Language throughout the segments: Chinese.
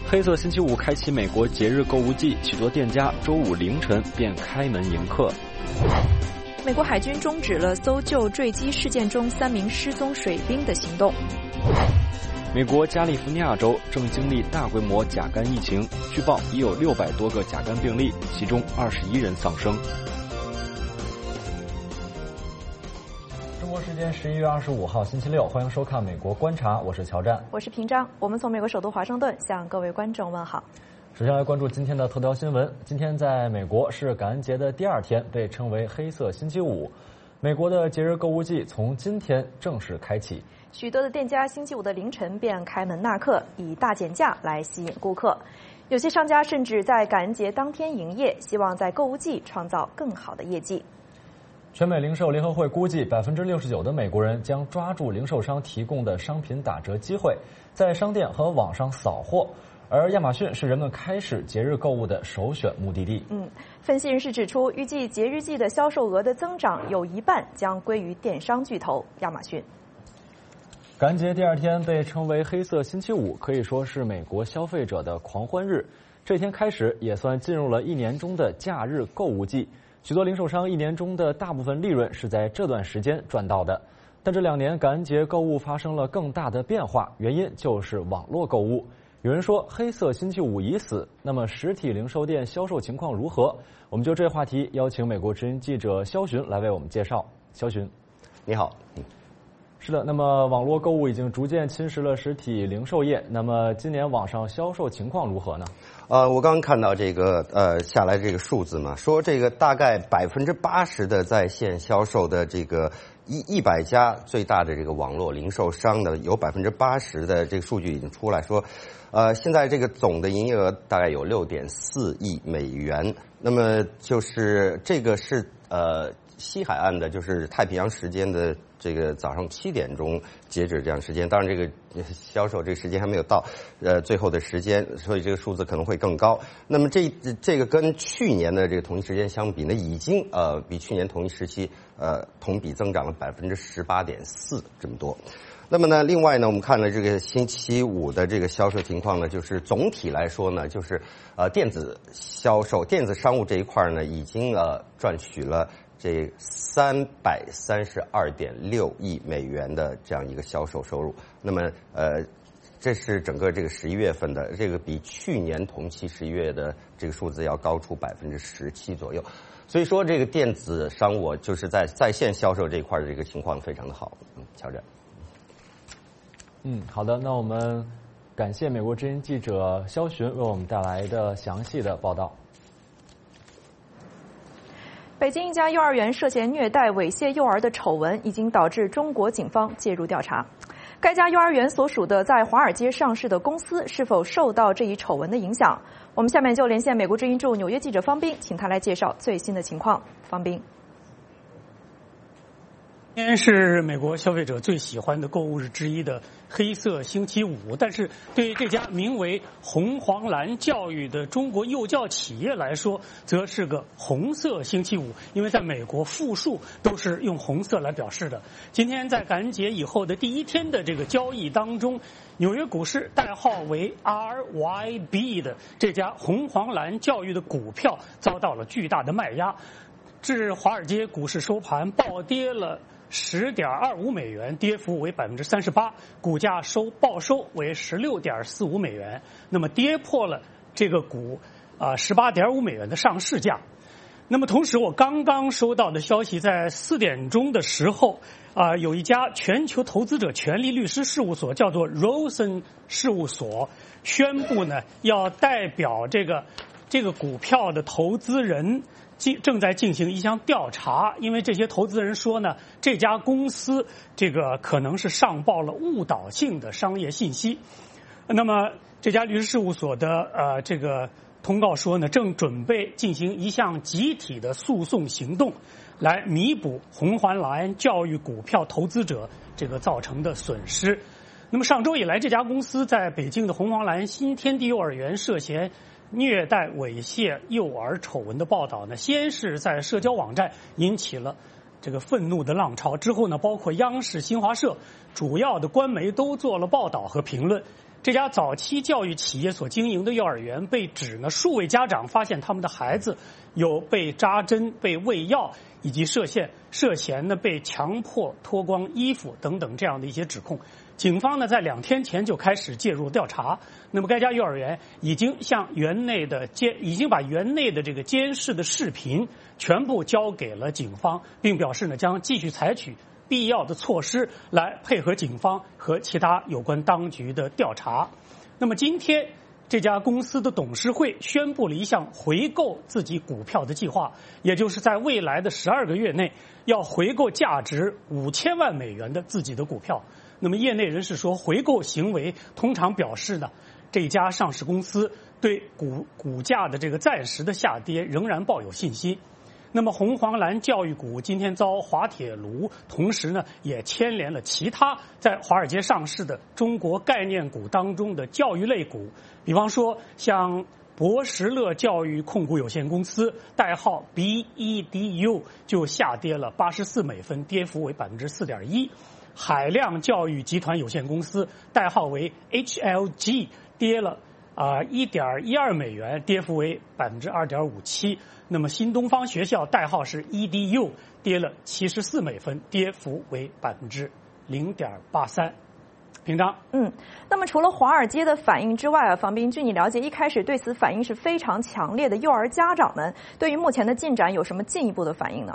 黑色星期五开启美国节日购物季，许多店家周五凌晨便开门迎客。 美国海军终止了搜救坠机事件中3名失踪水兵的行动。 美国加利福尼亚州正经历大规模甲肝疫情，据报已有600多个甲肝病例，其中21人丧生。 中国时间11月25号星期六，欢迎收看《美国观察》，我是乔战， 我是平章。我们从美国首都华盛顿向各位观众问好。 首先来关注今天的头条新闻。今天在美国是感恩节的第2天，被称为黑色星期五。美国的节日购物季从今天正式开启， 许多的店家星期五的凌晨便开门纳客，以大减价来吸引顾客。有些商家甚至在感恩节当天营业，希望在购物季创造更好的业绩。 全美零售联合会估计，69%的美国人将抓住零售商提供的商品打折机会，在商店和网上扫货。而亚马逊是人们开始节日购物的首选目的地。 分析人士指出，预计节日季的销售额的增长有一半将归于电商巨头亚马逊。 感恩节第2天被称为黑色星期五，可以说是美国消费者的狂欢日。这天开始也算进入了一年中的假日购物季，许多零售商一年中的大部分利润是在这段时间赚到的。但这2年感恩节购物发生了更大的变化，原因就是网络购物。有人说黑色星期五已死，那么实体零售店销售情况如何？我们就这话题邀请美国之音记者肖寻来为我们介绍。肖寻， 你好。 是的，那么网络购物已经逐渐侵蚀了实体零售业，那么今年网上销售情况如何呢？ 我刚刚看到这个下来这个数字嘛，说这个大概80%的在线销售的这个100家最大的这个网络零售商呢，有80%的这个数据已经出来说，现在这个总的营业额大概有6.4亿美元，那么就是这个是西海岸的，就是太平洋时间的这个早上7点钟截止这样时间，当然这个销售这个时间还没有到最后的时间，所以这个数字可能会更高。那么这个跟去年的这个同一时间相比呢，已经比去年同一时期同比增长了18.4%这么多。那么呢，另外呢，我们看了这个星期五的这个销售情况呢，就是总体来说呢，就是电子销售、电子商务这一块呢，已经赚取了这332.6亿美元的这样一个销售收入。那么这是整个这个11月份的，这个比去年同期11月的这个数字要高出17%左右。所以说这个电子商务就是在线销售这一块的这个情况非常的好。乔治。 好的，那我们感谢美国之音记者肖寻为我们带来的详细的报道。 北京一家幼儿园涉嫌虐待猥亵幼儿的丑闻已经导致中国警方介入调查。该家幼儿园所属的在华尔街上市的公司是否受到这一丑闻的影响？我们下面就连线美国之音驻纽约记者方斌，请他来介绍最新的情况。方斌。 今天是美国消费者最喜欢的购物日之一的黑色星期五，但是对于这家名为红黄蓝教育的中国幼教企业来说，则是个红色星期五，因为在美国复数都是用红色来表示的。今天在感恩节以后的第1天的这个交易当中，纽约股市代号为 RYB 的这家红黄蓝教育的股票遭到了巨大的卖压，致华尔街股市收盘暴跌了10.25美元，跌幅为38%，股价报收为16.45美元，那么跌破了这个股18.5美元的上市价。那么同时，我刚刚收到的消息，在4点钟的时候，有一家全球投资者权利律师事务所，叫做 Rosen 事务所，宣布呢要代表这个股票的投资人正在进行一项调查，因为这些投资人说呢，这家公司这个可能是上报了误导性的商业信息。那么这家律师事务所的这个通告说呢，正准备进行一项集体的诉讼行动，来弥补红黄蓝教育股票投资者这个造成的损失。那么上周以来，这家公司在北京的红黄蓝新天地幼儿园涉嫌虐待猥亵幼儿丑闻的报道呢，先是在社交网站引起了这个愤怒的浪潮，之后呢，包括央视、新华社主要的官媒都做了报道和评论。 这家早期教育企业所经营的幼儿园被指呢，数位家长发现他们的孩子有被扎针、被喂药，以及涉嫌呢被强迫脱光衣服等等这样的一些指控。警方呢在2天前就开始介入调查。那么该家幼儿园已经把园内的这个监视的视频全部交给了警方，并表示呢将继续采取必要的措施来配合警方和其他有关当局的调查。那么今天这家公司的董事会宣布了一项回购自己股票的计划，也就是在未来的12个月内要回购价值5000万美元的自己的股票。那么业内人士说，回购行为通常表示呢，这家上市公司对股价的这个暂时的下跌仍然抱有信心。那么红黄蓝教育股今天遭滑铁卢，同时呢也牵连了其他在华尔街上市的中国概念股当中的教育类股，比方说像博时乐教育控股有限公司，代号 BEDU 就下跌了84美分，跌幅为4.1%。海量教育集团有限公司，代号为 HLG， 跌了1.12美元，跌幅为2.57%。那么新东方学校代号是 EDU， 跌了74美分，跌幅为0.83%。平章。 那么除了华尔街的反应之外啊，房斌，据你了解，一开始对此反应是非常强烈的幼儿家长们，对于目前的进展有什么进一步的反应呢？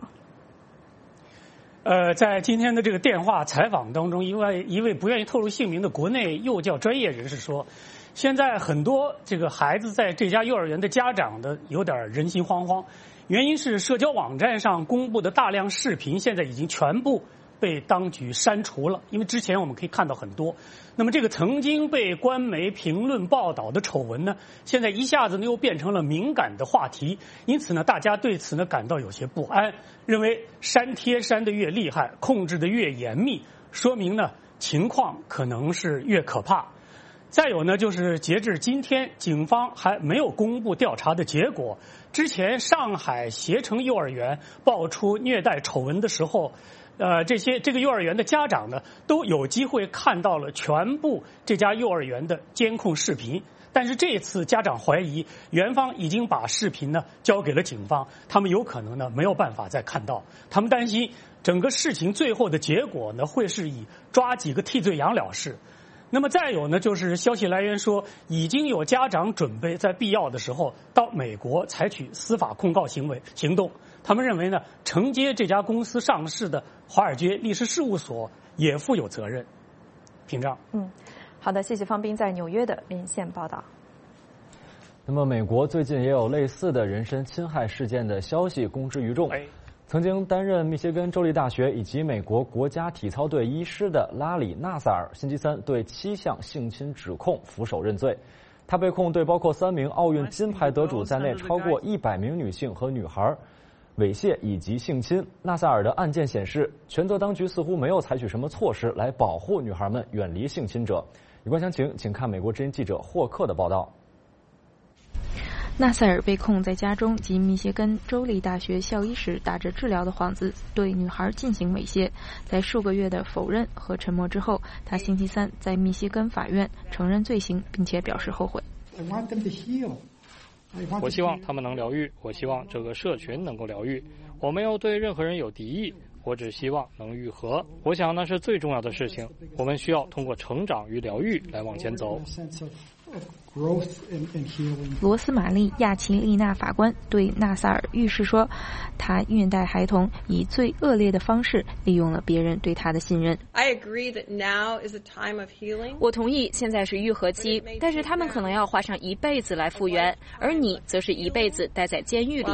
在今天的这个电话采访当中，一位不愿意透露姓名的国内幼教专业人士说，现在很多这个孩子在这家幼儿园的家长的有点人心惶惶，原因是社交网站上公布的大量视频现在已经全部被当局删除了，因为之前我们可以看到很多。那么这个曾经被官媒评论报道的丑闻呢，现在一下子呢又变成了敏感的话题，因此呢大家对此呢感到有些不安，认为删帖删得越厉害，控制得越严密，说明呢情况可能是越可怕。再有呢，就是截至今天，警方还没有公布调查的结果。之前上海携程幼儿园爆出虐待丑闻的时候，这个幼儿园的家长呢，都有机会看到了全部这家幼儿园的监控视频。但是这次家长怀疑，园方已经把视频呢交给了警方，他们有可能呢没有办法再看到。他们担心整个事情最后的结果呢，会是以抓几个替罪羊了事。那么再有呢，就是消息来源说，已经有家长准备在必要的时候到美国采取司法控告行动。他们认为呢，承接这家公司上市的华尔街律师事务所也负有责任。平章。 好的，谢谢方斌在纽约的连线报道。 那么，美国最近也有类似的人身侵害事件的消息公之于众。曾经担任密歇根州立大学以及美国国家体操队医师的拉里·纳萨尔，星期三对7项性侵指控俯首认罪。他被控对包括3名奥运金牌得主在内超过100名女性和女孩猥亵以及性侵。纳萨尔的案件显示，权责当局似乎没有采取什么措施来保护女孩们远离性侵者。有关详情，请看美国之音记者霍克的报道。 纳赛尔被控在家中及密歇根州立大学校医时打着治疗的幌子对女孩进行猥亵。在数个月的否认和沉默之后，他星期三在密歇根法院承认罪行，并且表示后悔。 我希望他们能疗愈，我希望这个社群能够疗愈。我没有对任何人有敌意，我只希望能愈合。我想那是最重要的事情。我们需要通过成长与疗愈来往前走。 罗斯玛丽·亚奇丽娜法官对纳萨尔预示说，他虐待孩童以最恶劣的方式利用了别人对他的信任。 我同意现在是愈合期，但是他们可能要花上一辈子来复原，而你则是一辈子待在监狱里。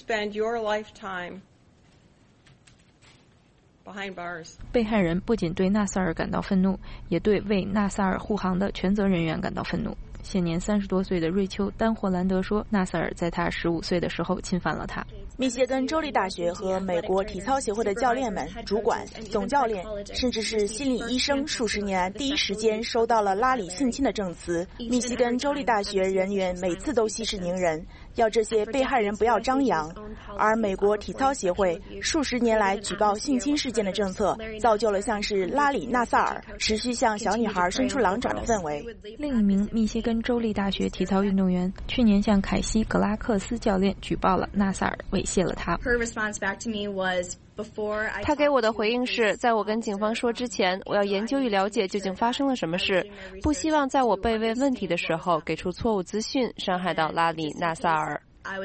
被害人不仅对纳萨尔感到愤怒，也对为纳萨尔护航的全责人员感到愤怒。 现年30多岁的瑞秋·丹霍兰德说，纳赛尔在他15岁的时候侵犯了他。 密歇根州立大学和美国体操协会的教练们、主管、总教练，甚至是心理医生，数十年来第一时间收到了拉里性侵的证词。密歇根州立大学人员每次都息事宁人，要这些被害人不要张扬。而美国体操协会数十年来举报性侵事件的政策，造就了像是拉里·纳萨尔持续向小女孩伸出狼爪的氛围。 另一名密歇根州立大学体操运动员去年向凯西·格拉克斯教练举报了纳萨尔猥亵了他。 他给我的回应是，在我跟警方说之前，我要研究与了解究竟发生了什么事，不希望在我被问问题的时候给出错误资讯，伤害到拉里·纳萨尔。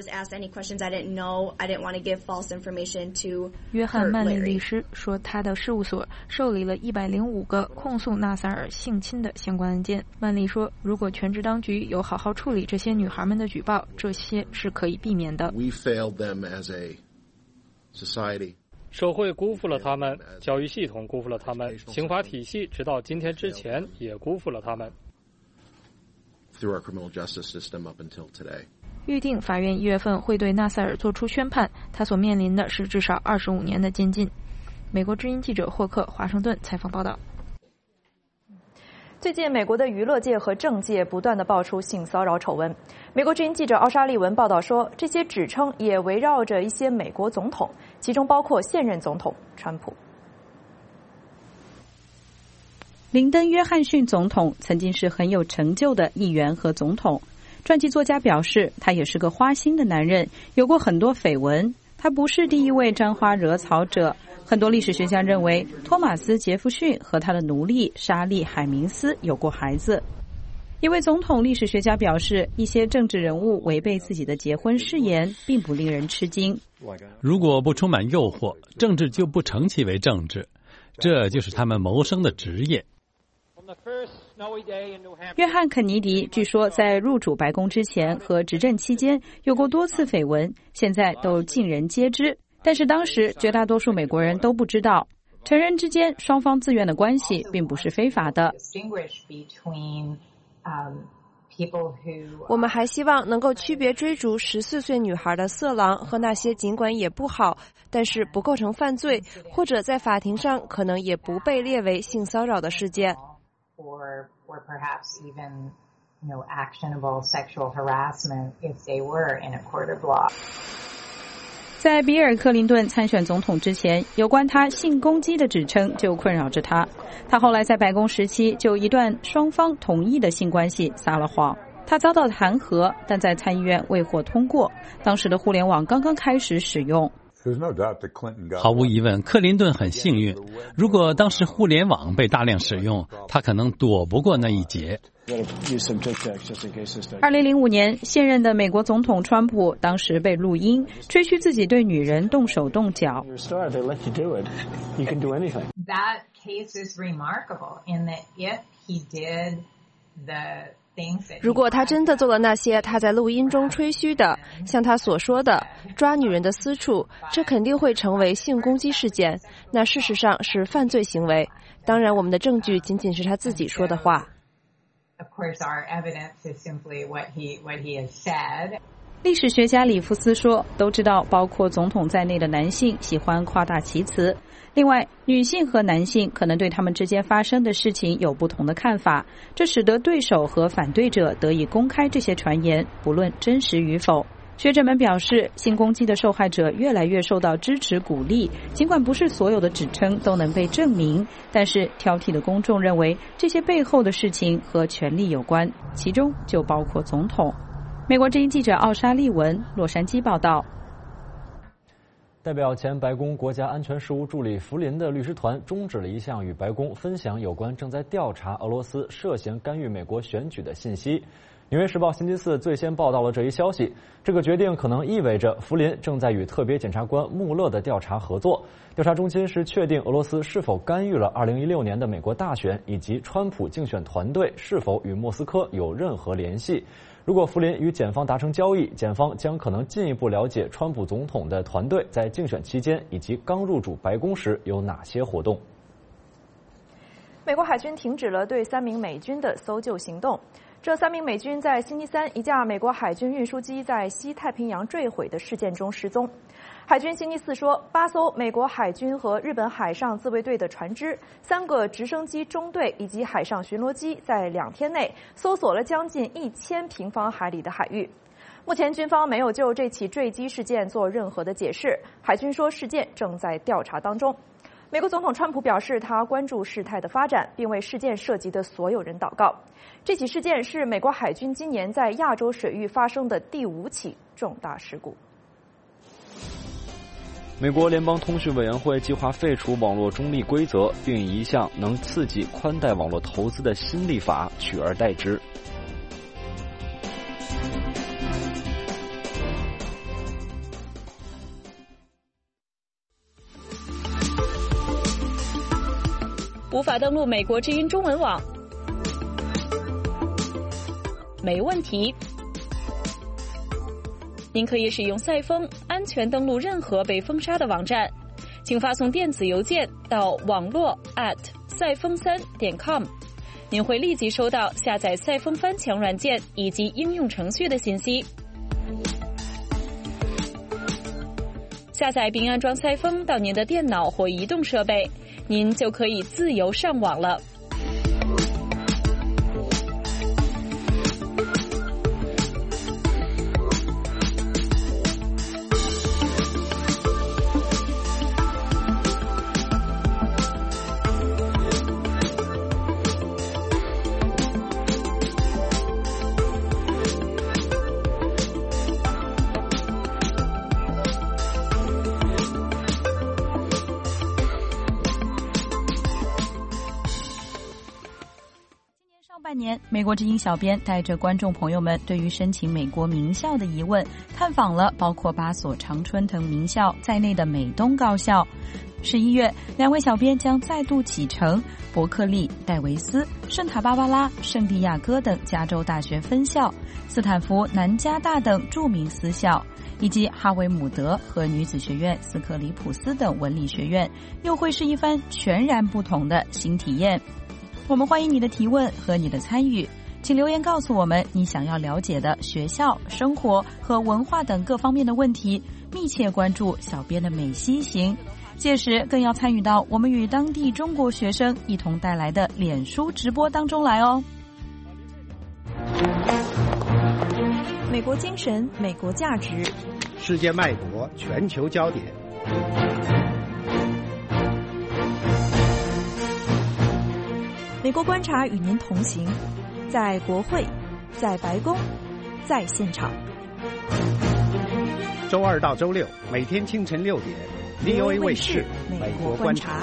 约翰·曼利律师说，他的事务所受理了105个控诉纳萨尔性侵的相关案件。曼利说，如果全职当局有好好处理这些女孩们的举报，这些是可以避免的。 社会辜负了他们，教育系统辜负了他们，刑法体系直到今天之前也辜负了他们。 预定法院1月份会对纳赛尔作出宣判，他所面临的是至少25年的监禁。美国之音记者霍克华盛顿采访报道。 最近，美国的娱乐界和政界不断地爆出性骚扰丑闻。美国之音记者奥莎利文报道说，这些指称也围绕着一些美国总统，其中包括现任总统川普。 林登·约翰逊总统曾经是很有成就的议员和总统。传记作家表示，他也是个花心的男人，有过很多绯闻。他不是第一位沾花惹草者。很多历史学家认为，托马斯·杰弗逊和他的奴隶莎莉·海明斯有过孩子。一位总统历史学家表示，一些政治人物违背自己的结婚誓言，并不令人吃惊。 如果不充满诱惑，政治就不成其为政治，这就是他们谋生的职业。 约翰·肯尼迪据说在入主白宫之前和执政期间有过多次绯闻，现在都尽人皆知。但是当时绝大多数美国人都不知道，成人之间双方自愿的关系并不是非法的。 我们还希望能够区别追逐14岁女孩的色狼和那些尽管也不好，但是不构成犯罪，或者在法庭上可能也不被列为性骚扰的事件。 or perhaps even, actionable sexual harassment if they were in a court of law. 在比尔·克林顿参选总统之前，有关他性攻击的指称就困扰着他。他后来在白宫时期就一段双方同意的性关系撒了谎。他遭到弹劾，但在参议院未获通过。当时的互联网刚刚开始使用。 毫无疑问，克林顿很幸运。如果当时互联网被大量使用，他可能躲不过那一劫。 2005年，现任的美国总统川普当时被录音吹嘘自己对女人动手动脚。 That case is remarkable in that if he did the 如果他真的做了那些他在录音中吹嘘的，像他所说的抓女人的私处，这肯定会成为性攻击事件，那事实上是犯罪行为。当然，我们的证据仅仅是他自己说的话。 Of course, our evidence is simply what he has said. 历史学家里夫斯说，都知道包括总统在内的男性喜欢夸大其词。另外，女性和男性可能对他们之间发生的事情有不同的看法，这使得对手和反对者得以公开这些传言，不论真实与否。学者们表示，性攻击的受害者越来越受到支持鼓励，尽管不是所有的指称都能被证明，但是挑剔的公众认为这些背后的事情和权力有关，其中就包括总统。美国之音记者奥莎利文，洛杉矶报道。 代表前白宫国家安全事务助理弗林的律师团终止了一项与白宫分享有关正在调查俄罗斯涉嫌干预美国选举的信息。纽约时报星期四最先报道了这一消息，这个决定可能意味着弗林正在与特别检察官穆勒的调查合作。调查中心是确定俄罗斯是否干预了2016年的美国大选，以及川普竞选团队是否与莫斯科有任何联系。如果弗林与检方达成交易，检方将可能进一步了解川普总统的团队在竞选期间以及刚入主白宫时有哪些活动。 美国海军停止了对3名美军的搜救行动。 这3名美军在星期三一架美国海军运输机在西太平洋坠毁的事件中失踪。海军星期四说，8艘美国海军和日本海上自卫队的船只、3个直升机中队以及海上巡逻机在2天内搜索了将近1000平方海里的海域。目前军方没有就这起坠机事件做任何的解释，海军说事件正在调查当中。美国总统川普表示，他关注事态的发展，并为事件涉及的所有人祷告。这起事件是美国海军今年在亚洲水域发生的第5起重大事故。 美国联邦通讯委员会计划废除网络中立规则，并以一项能刺激宽带网络投资的新立法取而代之。 无法登录美国之音中文网？没问题。您可以使用赛风安全登录任何被封杀的网站，请发送电子邮件到网络@赛风3.com，您会立即收到下载赛风翻墙软件以及应用程序的信息。下载并安装赛风到您的电脑或移动设备，您就可以自由上网了。 美国之音小编带着观众朋友们对于申请美国名校的疑问，探访了包括8所常春藤名校在内的美东高校。11月，2位小编将再度启程伯克利、戴维斯、圣塔芭芭拉、圣地亚哥等加州大学分校，斯坦福、南加大等著名私校，以及哈维姆德和女子学院斯克里普斯等文理学院，又会是一番全然不同的新体验。我们欢迎你的提问和你的参与，请留言告诉我们你想要了解的学校、生活和文化等各方面的问题，密切关注小编的美西行。届时更要参与到我们与当地中国学生一同带来的脸书直播当中来哦。 美国精神，美国价值， 世界脉搏，全球焦点。 美国观察与您同行，在国会，在白宫，在现场。 周2到周6，每天清晨6点 ，VOA 卫视美国观察。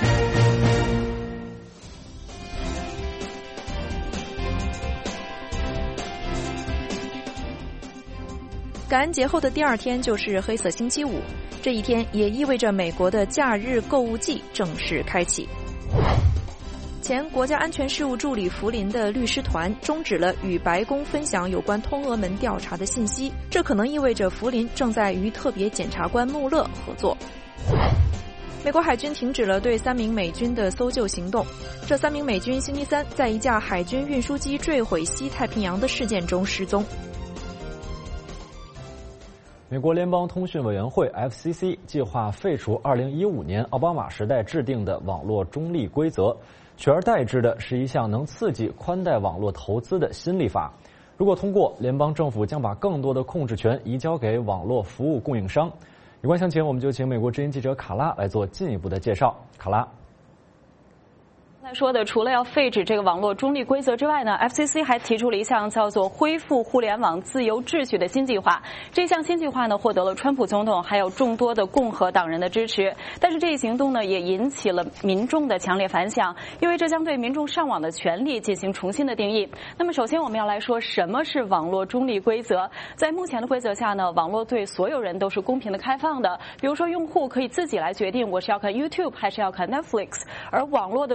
感恩节后的第2天就是黑色星期五，这一天也意味着美国的假日购物季正式开启。前国家安全事务助理福林的律师团终止了与白宫分享有关通俄门调查的信息，这可能意味着福林正在与特别检察官穆勒合作。美国海军停止了对3名美军的搜救行动，这3名美军星期三在一架海军运输机坠毁西太平洋的事件中失踪。 美国联邦通讯委员会 FCC 计划废除2015年奥巴马时代制定的网络中立规则，取而代之的是一项能刺激宽带网络投资的新立法。如果通过，联邦政府将把更多的控制权移交给网络服务供应商。有关详情，我们就请美国之音记者卡拉来做进一步的介绍。卡拉。 刚才说的，除了要废止这个网络中立规则之外呢 ，FCC 还提出了一项叫做恢复互联网自由秩序的新计划。这项新计划呢，获得了川普总统还有众多的共和党人的支持。但是这一行动呢，也引起了民众的强烈反响，因为这将对民众上网的权利进行重新的定义。那么，首先我们要来说什么是网络中立规则。在目前的规则下呢，网络对所有人都是公平的开放的。比如说，用户可以自己来决定我是要看 YouTube 还是要看 Netflix， 而网络的服务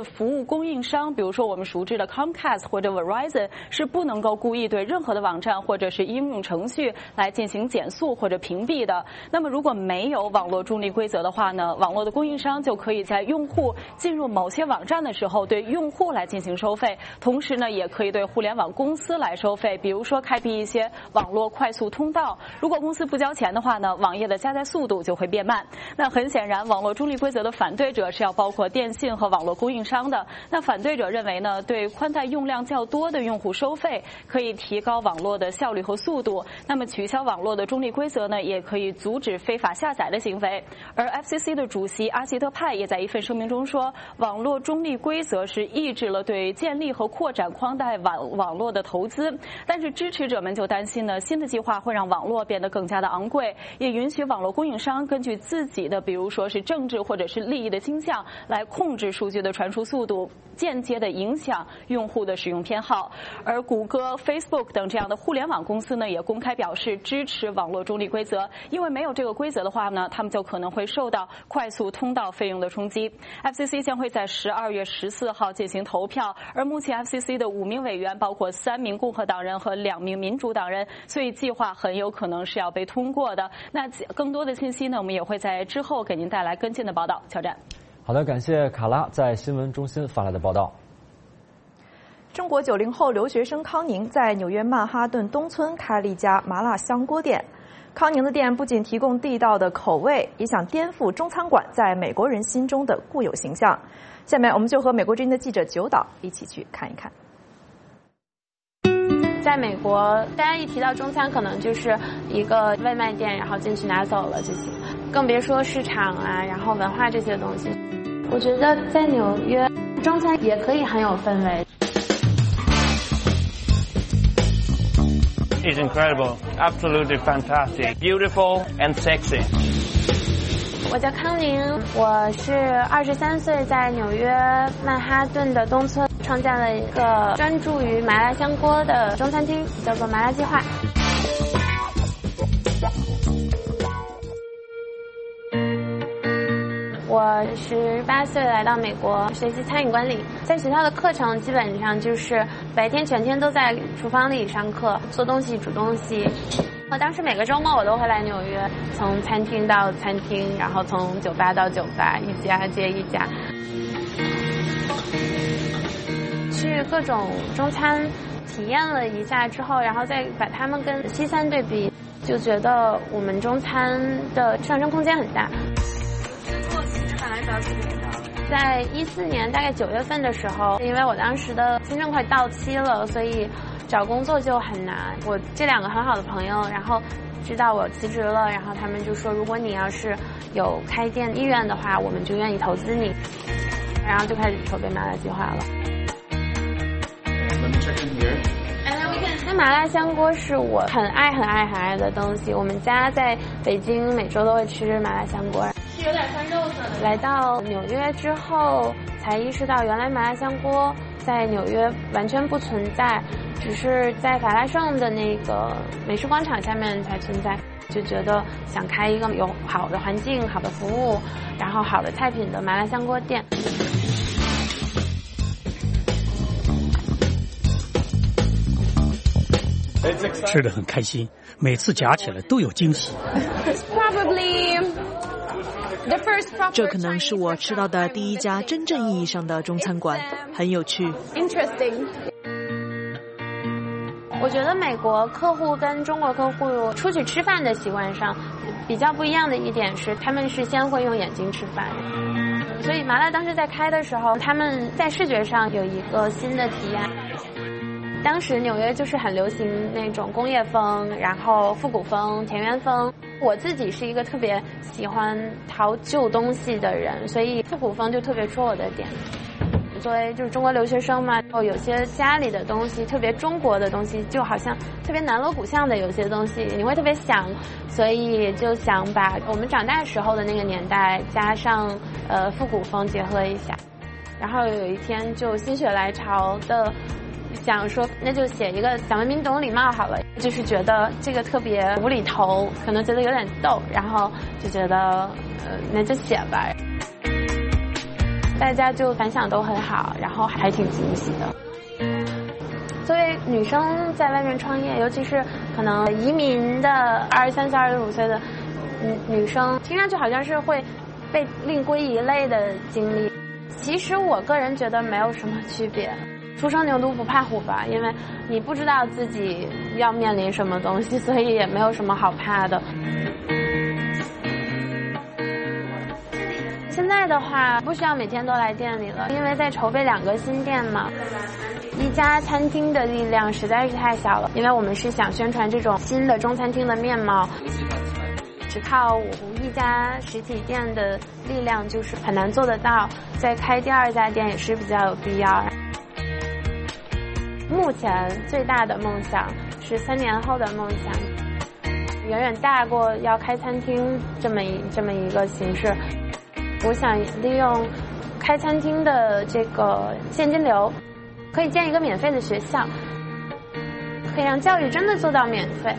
供应商，比如说我们熟知的 Comcast 或者 Verizon， 是不能够故意对任何的网站或者是应用程序来进行减速或者屏蔽的。那么如果没有网络中立规则的话呢，网络的供应商就可以在用户进入某些网站的时候对用户来进行收费，同时呢也可以对互联网公司来收费，比如说开辟一些网络快速通道。如果公司不交钱的话呢，网页的加载速度就会变慢。那很显然，网络中立规则的反对者是要包括电信和网络供应商的。那反对者认为呢，对宽带用量较多的用户收费可以提高网络的效率和速度。那么取消网络的中立规则呢，也可以阻止非法下载的行为。而 FCC 的主席阿吉特派也在一份声明中说，网络中立规则是抑制了对建立和扩展宽带网络的投资。但是支持者们就担心呢，新的计划会让网络变得更加的昂贵，也允许网络供应商根据自己的比如说是政治或者是利益的倾向来控制数据的传输速度，间接的影响用户的使用偏好。而谷歌、Facebook 等这样的互联网公司呢，也公开表示支持网络中立规则，因为没有这个规则的话呢，他们就可能会受到快速通道费用的冲击。FCC 将会在12月14号进行投票，而目前 FCC 的5名委员包括3名共和党人和2名民主党人，所以计划很有可能是要被通过的。那更多的信息呢，我们也会在之后给您带来跟进的报道。乔战。 好的，感谢卡拉在新闻中心发来的报道。 中国90后留学生康宁在纽约曼哈顿东村开了一家麻辣香锅店。康宁的店不仅提供地道的口味，也想颠覆中餐馆在美国人心中的固有形象。下面我们就和美国之音的记者九岛一起去看一看。 在美国，大家一提到中餐，可能就是一个外卖店，然后进去拿走了就行，更别说市场啊，然后文化这些东西。我觉得在纽约，中餐也可以很有氛围。 It's incredible, absolutely fantastic, beautiful and sexy. 我叫康宁，我是23岁，在纽约曼哈顿的东村创建了一个专注于麻辣香锅的中餐厅，叫做麻辣计划。我18岁来到美国学习餐饮管理，在学校的课程基本上就是白天全天都在厨房里上课，做东西、煮东西。我当时每个周末我都会来纽约，从餐厅到餐厅，然后从酒吧到酒吧，一家接一家，去各种中餐体验了一下之后，然后再把它们跟西餐对比，就觉得我们中餐的上升空间很大。在14年大概9月份的时候，因为我当时的签证快到期了，所以找工作就很难。我这2个很好的朋友，然后知道我辞职了，然后他们就说，如果你要是有开店意愿的话，我们就愿意投资你。然后就开始筹备麻辣计划了。那麻辣香锅是我很爱的东西，我们家在北京每周都会吃麻辣香锅。是有点像肉色的。来到纽约之后，才意识到原来麻辣香锅在纽约完全不存在，只是在法拉盛的那个美食广场下面才存在。就觉得想开一个有好的环境、好的服务，然后好的菜品的麻辣香锅店。 吃得很开心，每次夹起来都有惊喜。 这可能是我吃到的第一家真正意义上的中餐馆，很有趣。 我觉得美国客户跟中国客户出去吃饭的习惯上比较不一样的一点是，他们是先会用眼睛吃饭。所以麻辣当时在开的时候，他们在视觉上有一个新的体验。当时纽约就是很流行那种工业风，然后复古风、田园风。我自己是一个特别喜欢淘旧东西的人，所以复古风就特别戳我的点。作为就是中国留学生嘛，有些家里的东西特别中国的东西，就好像特别南锣鼓巷的有些东西你会特别想，所以就想把我们长大时候的那个年代加上复古风结合一下。然后有一天就心血来潮的想说，那就写一个讲文明懂礼貌好了，就是觉得这个特别无厘头，可能觉得有点逗，然后就觉得那就写吧。 大家就反响都很好，然后还挺惊喜的。作为女生在外面创业，尤其是可能移民的23岁、25岁的女生，听上去好像是会被另归一类的经历。其实我个人觉得没有什么区别，初生牛犊不怕虎吧，因为你不知道自己要面临什么东西，所以也没有什么好怕的。现在的话不需要每天都来店里了，因为在筹备2个新店嘛。一家餐厅的力量实在是太小了，因为我们是想宣传这种新的中餐厅的面貌，只靠一家实体店的力量就是很难做得到，再开第2家店也是比较有必要。目前最大的梦想是3年后的梦想，远远大过要开餐厅这么一个形式。我想利用开餐厅的这个现金流，可以建一个免费的学校，可以让教育真的做到免费。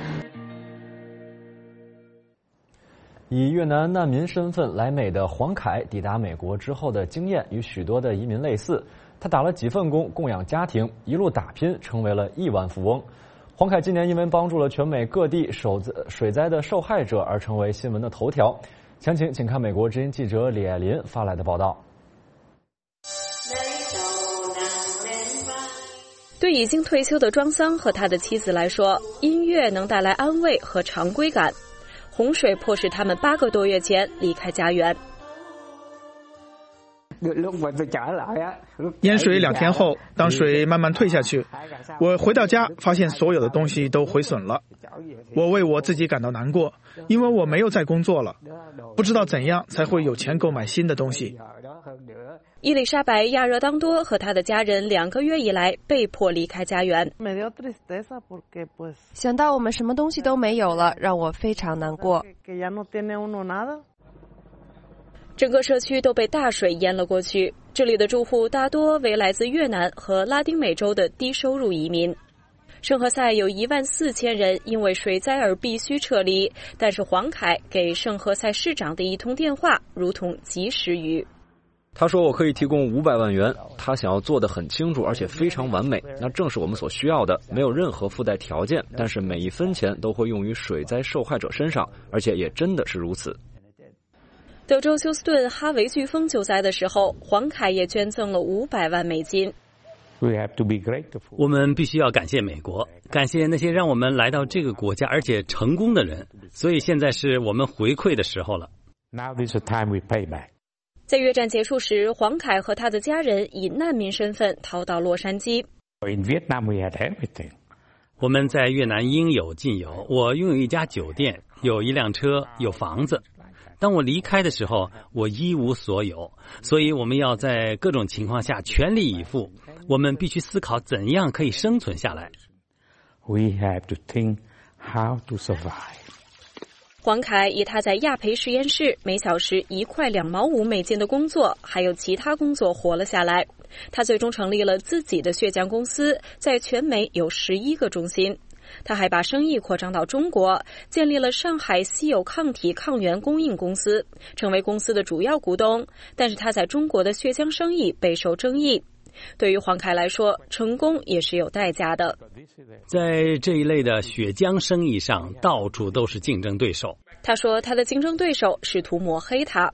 以越南难民身份来美的黄凯抵达美国之后的经验与许多的移民类似，他打了几份工供养家庭，一路打拼成为了亿万富翁。黄凯今年因为帮助了全美各地水灾的受害者而成为新闻的头条。详情请看美国之音记者李爱林发来的报道。 对已经退休的庄桑和他的妻子来说，音乐能带来安慰和常规感。洪水迫使他们8个多月前离开家园。 淹水2天后，当水慢慢退下去，我回到家发现所有的东西都毁损了。我为我自己感到难过，因为我没有再工作了，不知道怎样才会有钱购买新的东西。 伊丽莎白·亚热当多和他的家人2个月以来被迫离开家园。 想到我们什么东西都没有了，让我非常难过。 整个社区都被大水淹了过去，这里的住户大多为来自越南和拉丁美洲的低收入移民。圣何塞有14000人因为水灾而必须撤离，但是黄凯给圣何塞市长的一通电话如同及时雨。 他说我可以提供500万元，他想要做得很清楚而且非常完美，那正是我们所需要的，没有任何附带条件，但是每一分钱都会用于水灾受害者身上，而且也真的是如此。 德州休斯顿哈维飓风救灾的时候，黄凯也捐赠了500万美金。 我们必须要感谢美国，感谢那些让我们来到这个国家而且成功的人，所以现在是我们回馈的时候了。 在越战结束时，黄凯和他的家人以难民身份逃到洛杉矶。 我们在越南应有尽有，我拥有一家酒店，有一辆车，有房子。当我离开的时候，我一无所有，所以我们要在各种情况下全力以赴。我们必须思考怎样可以生存下来。 We have to think how to survive. 黄凯以他在亚培实验室每小时1块2毛5美金的工作，还有其他工作活了下来。他最终成立了自己的血浆公司，在全美有11个中心。他还把生意扩张到中国，建立了上海稀有抗体抗原供应公司，成为公司的主要股东。但是他在中国的血浆生意备受争议。对于黄凯来说，成功也是有代价的。 在这一类的血浆生意上，到处都是竞争对手。 他说他的竞争对手试图抹黑他。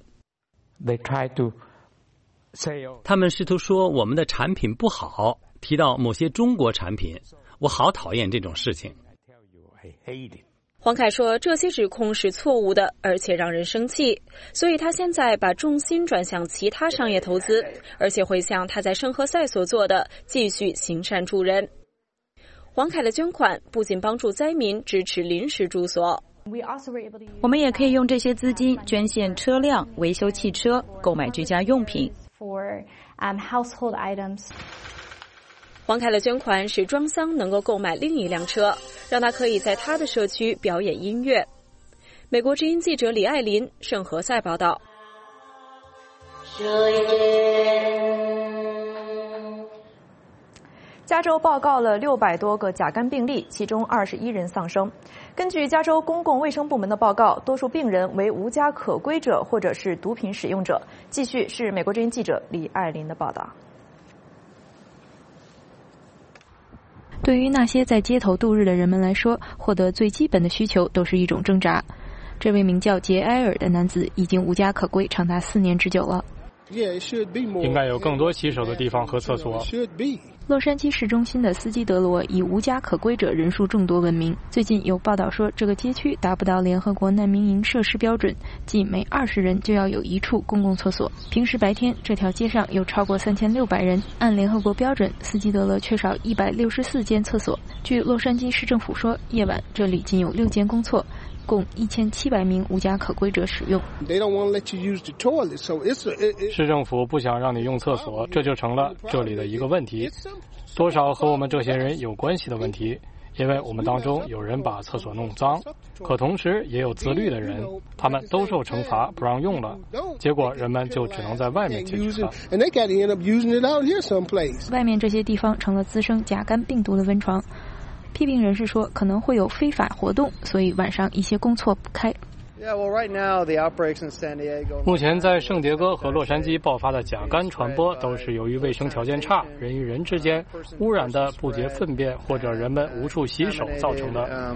他们试图说我们的产品不好，提到某些中国产品。我好讨厌这种事情。 黄凯说这些指控是错误的，而且让人生气，所以他现在把重心转向其他商业投资，而且会像他在圣何塞所做的，继续行善助人。黄凯的捐款不仅帮助灾民支持临时住所， 我们也可以用这些资金捐献车辆、维修汽车、购买居家用品。 黄凯的捐款使庄桑能够购买另一辆车，让他可以在他的社区表演音乐。美国之音记者李爱林，圣何塞报道。 加州报告了600多个甲肝病例，其中21人丧生。根据加州公共卫生部门的报告，多数病人为无家可归者或者是毒品使用者。继续是美国之音记者李爱琳的报道。 对于那些在街头度日的人们来说，获得最基本的需求都是一种挣扎。这位名叫杰埃尔的男子已经无家可归长达4年之久了。 应该有更多洗手的地方和厕所。 洛杉矶市中心的斯基德罗以无家可归者人数众多闻名。最近有报道说，这个街区达不到联合国难民营设施标准，即每20人就要有1处公共厕所。平时白天，这条街上有超过3600人，按联合国标准，斯基德罗缺少164间厕所。据洛杉矶市政府说，夜晚这里仅有6间公厕，共1700名无家可归者使用。 市政府不想让你用厕所，这就成了这里的一个问题，多少和我们这些人有关系的问题。因为我们当中有人把厕所弄脏，可同时也有自律的人，他们都受惩罚不让用了，结果人们就只能在外面解决了。 外面这些地方成了滋生甲肝病毒的温床。批评人士说，可能会有非法活动，所以晚上一些公厕不开。 目前在圣迭戈和洛杉矶爆发的甲肝传播都是由于卫生条件差、人与人之间污染的不洁粪便或者人们无处洗手造成的。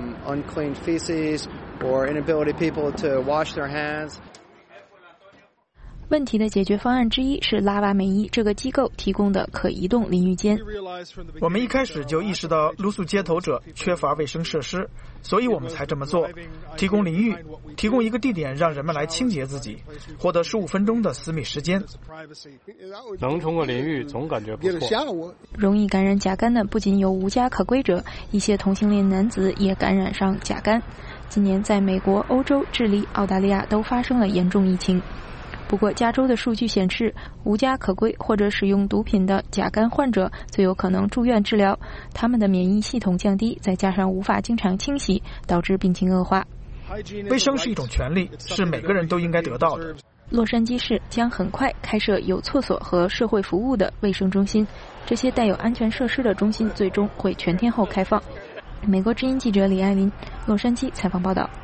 问题的解决方案之一是拉瓦美伊这个机构提供的可移动淋浴间。 我们一开始就意识到露宿街头者缺乏卫生设施，所以我们才这么做，提供淋浴，提供一个地点让人们来清洁自己，获得15分钟的私密时间。 能冲个淋浴总感觉不错。 容易感染甲肝的不仅有无家可归者，一些同性恋男子也感染上甲肝。今年在美国、欧洲、智利、澳大利亚都发生了严重疫情。不过，加州的数据显示，无家可归或者使用毒品的甲肝患者最有可能住院治疗，他们的免疫系统降低，再加上无法经常清洗，导致病情恶化。 卫生是一种权利，是每个人都应该得到的。 洛杉矶市将很快开设有厕所和社会服务的卫生中心，这些带有安全设施的中心最终会全天候开放。美国之音记者李爱琳，洛杉矶采访报道。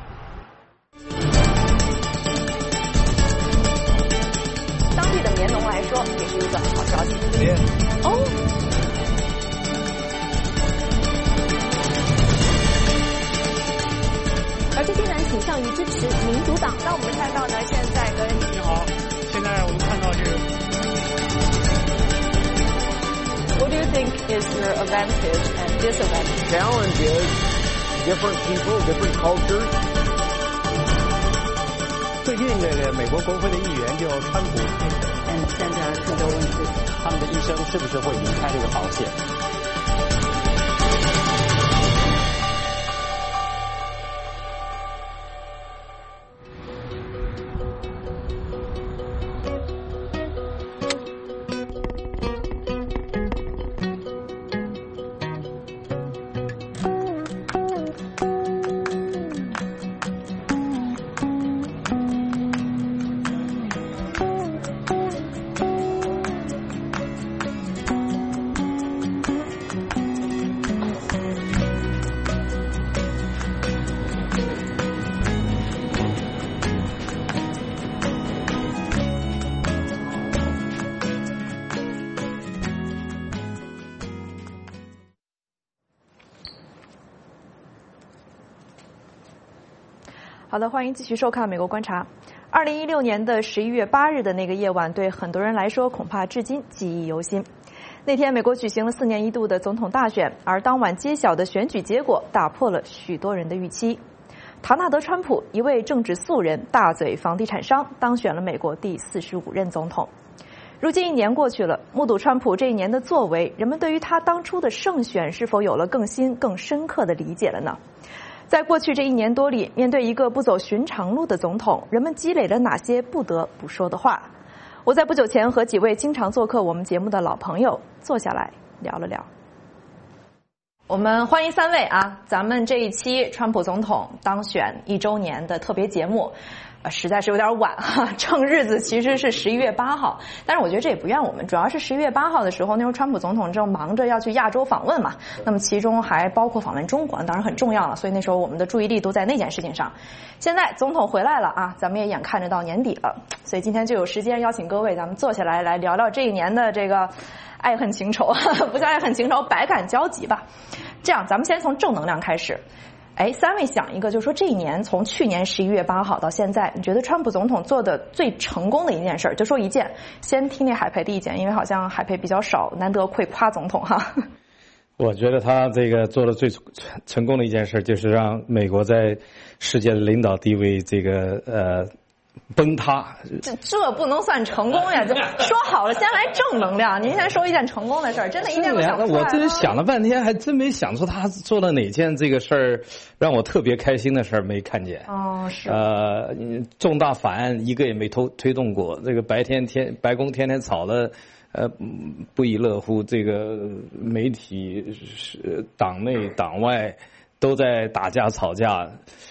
联农来说也是一个好消息哦。而这些人倾向于支持民主党。那我们看到呢，现在跟你好，现在我们看到这个。 What do you think is your advantage and disadvantage? Challenge is different people, different cultures. 最近这个美国国会的议员就川普。 现在更多问题， 他们的医生是不是会离开这个保险？ 好的，欢迎继续收看《美国观察》。2016年的11月8日的那个夜晚，对很多人来说恐怕至今记忆犹新。那天，美国举行了4年一度的总统大选，而当晚揭晓的选举结果打破了许多人的预期。唐纳德·川普，一位政治素人、大嘴房地产商，当选了美国第45任总统。如今1年过去了，目睹川普这一年的作为，人们对于他当初的胜选是否有了更新、更深刻的理解了呢？在过去这1年多里，面对一个不走寻常路的总统，人们积累了哪些不得不说的话？我在不久前和几位经常做客我们节目的老朋友坐下来聊了聊。我们欢迎3位啊，咱们这一期川普总统当选1周年的特别节目。 实在是有点晚哈，正日子其实是11月8号，但是我觉得这也不怨我们，主要是11月8号的时候，那时候川普总统正忙着要去亚洲访问嘛，那么其中还包括访问中国，当然很重要了，所以那时候我们的注意力都在那件事情上。现在总统回来了啊，咱们也眼看着到年底了，所以今天就有时间邀请各位，咱们坐下来聊聊这一年的这个爱恨情仇，不叫爱恨情仇，百感交集吧。这样，咱们先从正能量开始。三位想一个，就是说这一年从去年11月8号到现在，你觉得川普总统做的最成功的一件事，就说一件。先听那海培的意见，因为好像海培比较少，难得会夸总统哈。 我觉得他这个做的最成功的一件事，就是让美国在世界的领导地位崩塌。 这不能算成功呀！就说好了，先来正能量。您先说一件成功的事儿，真的一件都想不出来。 我这想了半天，还真没想出他做了哪件这个事儿让我特别开心的事儿没看见。 哦，是。 重大法案一个也没推动过，这个白宫天天吵的，不亦乐乎。这个媒体党内党外都在打架吵架。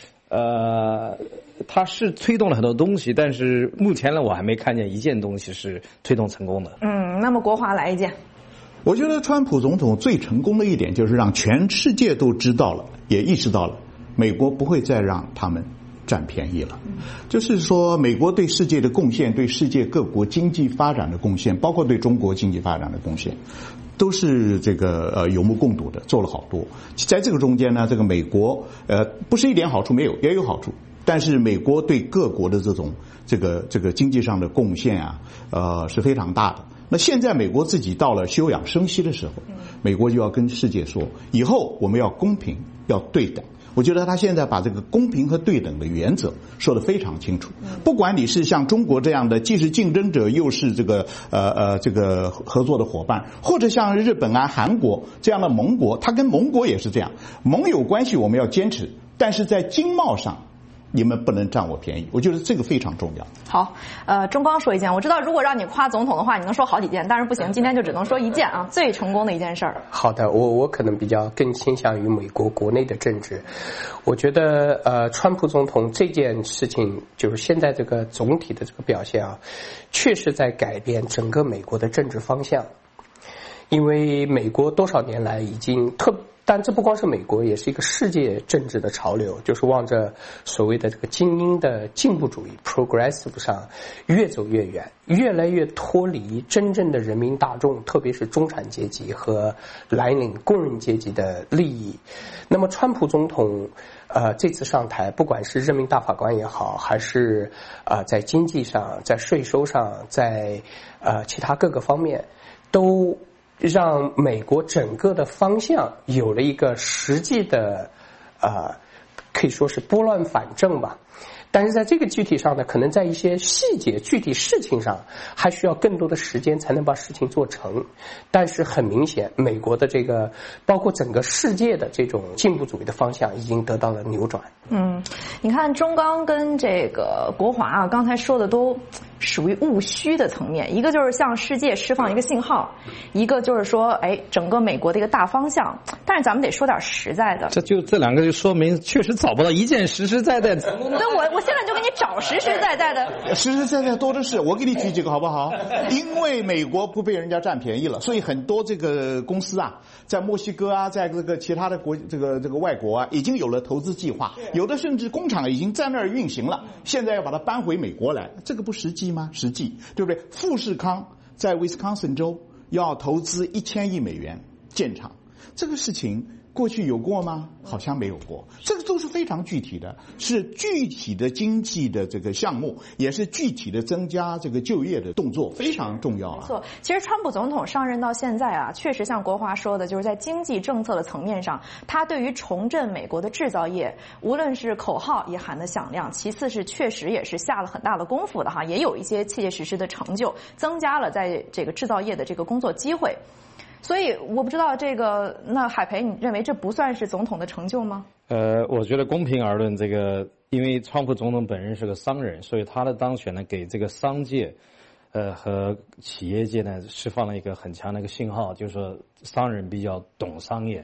他是推动了很多东西，但是目前呢，我还没看见一件东西是推动成功的。 那么国华来一件。 我觉得川普总统最成功的一点就是让全世界都知道了，也意识到了，美国不会再让他们占便宜了。就是说，美国对世界的贡献，对世界各国经济发展的贡献，包括对中国经济发展的贡献，都是这个有目共睹的，做了好多。在这个中间呢，这个美国不是一点好处没有，也有好处。但是美国对各国的这种这个经济上的贡献啊，是非常大的。那现在美国自己到了休养生息的时候，美国就要跟世界说，以后我们要公平，要对等。我觉得他现在把这个公平和对等的原则说得非常清楚。不管你是像中国这样的既是竞争者又是这个合作的伙伴，或者像日本啊、韩国这样的盟国，他跟盟国也是这样，盟友关系我们要坚持，但是在经贸上你们不能占我便宜，我觉得这个非常重要。 好，钟刚说一件，我知道如果让你夸总统的话，你能说好几件，但是不行，今天就只能说一件啊，最成功的一件事儿。 好的，我可能比较更倾向于美国国内的政治。我觉得川普总统这件事情，就是现在这个总体的这个表现啊，确实在改变整个美国的政治方向。因为美国多少年来已经但这不光是美国，也是一个世界政治的潮流，就是往着所谓的这个精英的进步主义 progressive 上越走越远，越来越脱离真正的人民大众，特别是中产阶级和蓝领工人阶级的利益。那么川普总统这次上台，不管是任命大法官也好，还是在经济上、在税收上、在其他各个方面，都让美国整个的方向有了一个实际的可以说是拨乱反正吧。但是在这个具体上呢，可能在一些细节具体事情上还需要更多的时间才能把事情做成。但是很明显，美国的这个包括整个世界的这种进步主义的方向已经得到了扭转。 你看钟刚跟这个国华啊，刚才说的都属于务虚的层面，一个就是向世界释放一个信号，一个就是说整个美国的一个大方向。但是咱们得说点实在的， 这两个就说明确实找不到一件实实在在的。 我现在就给你找实实在在的， 实实在在多的是。我给你举几个好不好？因为美国不被人家占便宜了，所以很多这个公司啊，在墨西哥啊，在这个其他的这个外国啊，已经有了投资计划，有的甚至工厂已经在那儿运行了，现在要把它搬回美国来，这个不实际吗？实际，对不对？富士康在威斯康星州要投资1000亿美元建厂，这个事情过去有过吗？好像没有过。这个都是非常具体的，是具体的经济的这个项目，也是具体的增加这个就业的动作，非常重要啊。 没错，其实川普总统上任到现在啊，确实像国华说的，就是在经济政策的层面上，他对于重振美国的制造业，无论是口号也喊得响亮，其次是确实也是下了很大的功夫的哈，也有一些切切实实的成就，增加了在这个制造业的这个工作机会。所以我不知道那海培，你认为这不算是总统的成就吗？ 我觉得公平而论，这个因为川普总统本人是个商人，所以他的当选呢，给这个商界和企业界呢释放了一个很强的一个信号，就是说商人比较懂商业，